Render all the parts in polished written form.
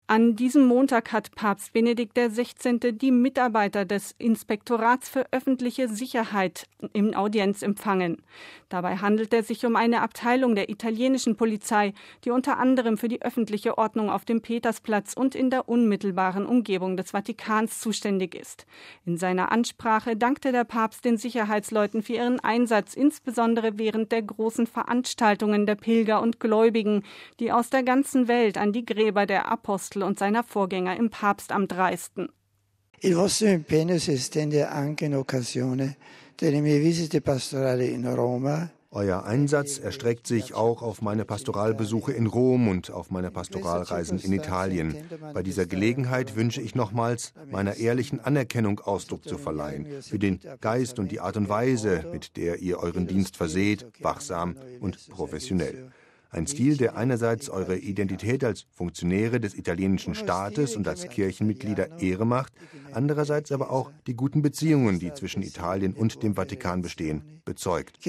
An diesem Montag hat Papst Benedikt XVI. Die Mitarbeiter des Inspektorats für öffentliche Sicherheit in Audienz empfangen. Dabei handelt es sich um eine Abteilung der italienischen Polizei, die unter anderem für die öffentliche Ordnung auf dem Petersplatz und in der unmittelbaren Umgebung des Vatikans zuständig ist. In seiner Ansprache dankte der Papst den Sicherheitsleuten für ihren Einsatz, insbesondere während der großen Veranstaltungen der Pilger und Gläubigen, die aus der ganzen Welt an die Gräber der Apostel und seiner Vorgänger im Papstamt reisten. Il vostro impegno si estende anche in occasione delle mie visite pastorali in Roma. Euer Einsatz erstreckt sich auch auf meine Pastoralbesuche in Rom und auf meine Pastoralreisen in Italien. Bei dieser Gelegenheit wünsche ich nochmals, meiner ehrlichen Anerkennung Ausdruck zu verleihen, für den Geist und die Art und Weise, mit der ihr euren Dienst verseht, wachsam und professionell. Ein Stil, der einerseits eure Identität als Funktionäre des italienischen Staates und als Kirchenmitglieder Ehre macht, andererseits aber auch die guten Beziehungen, die zwischen Italien und dem Vatikan bestehen, bezeugt.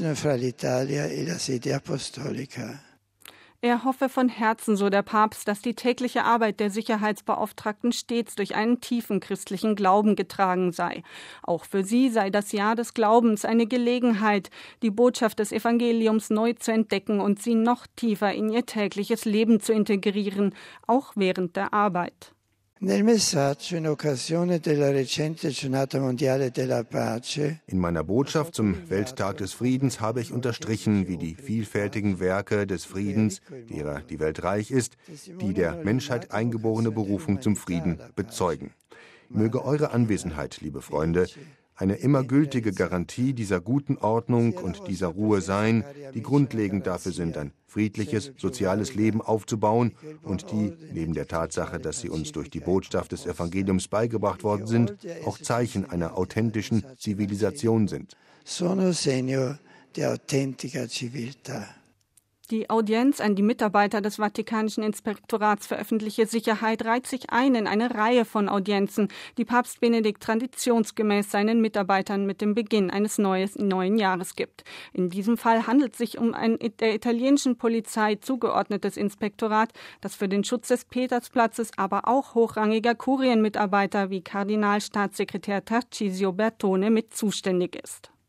Er hoffe von Herzen, so der Papst, dass die tägliche Arbeit der Sicherheitsbeauftragten stets durch einen tiefen christlichen Glauben getragen sei. Auch für sie sei das Jahr des Glaubens eine Gelegenheit, die Botschaft des Evangeliums neu zu entdecken und sie noch tiefer in ihr tägliches Leben zu integrieren, auch während der Arbeit. In meiner Botschaft zum Welttag des Friedens habe ich unterstrichen, wie die vielfältigen Werke des Friedens, derer die Welt reich ist, die der Menschheit eingeborene Berufung zum Frieden bezeugen. Möge eure Anwesenheit, liebe Freunde, eine immer gültige Garantie dieser guten Ordnung und dieser Ruhe sein, die grundlegend dafür sind, ein friedliches, soziales Leben aufzubauen und die, neben der Tatsache, dass sie uns durch die Botschaft des Evangeliums beigebracht worden sind, auch Zeichen einer authentischen Zivilisation sind. Sono segno di autentica civiltà. Die Audienz an die Mitarbeiter des Vatikanischen Inspektorats für öffentliche Sicherheit reiht sich ein in eine Reihe von Audienzen, die Papst Benedikt traditionsgemäß seinen Mitarbeitern mit dem Beginn eines neuen Jahres gibt. In diesem Fall handelt es sich um ein der italienischen Polizei zugeordnetes Inspektorat, das für den Schutz des Petersplatzes, aber auch hochrangiger Kurienmitarbeiter wie Kardinalstaatssekretär Tarcisio Bertone mit zuständig ist.